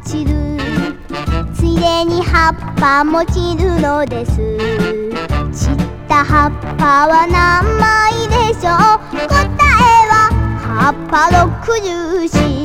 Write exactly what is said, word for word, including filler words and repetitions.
散る。ついでに葉っぱも散るのです。散った葉っぱは何枚でしょう。答えは葉っぱろくじゅうよん。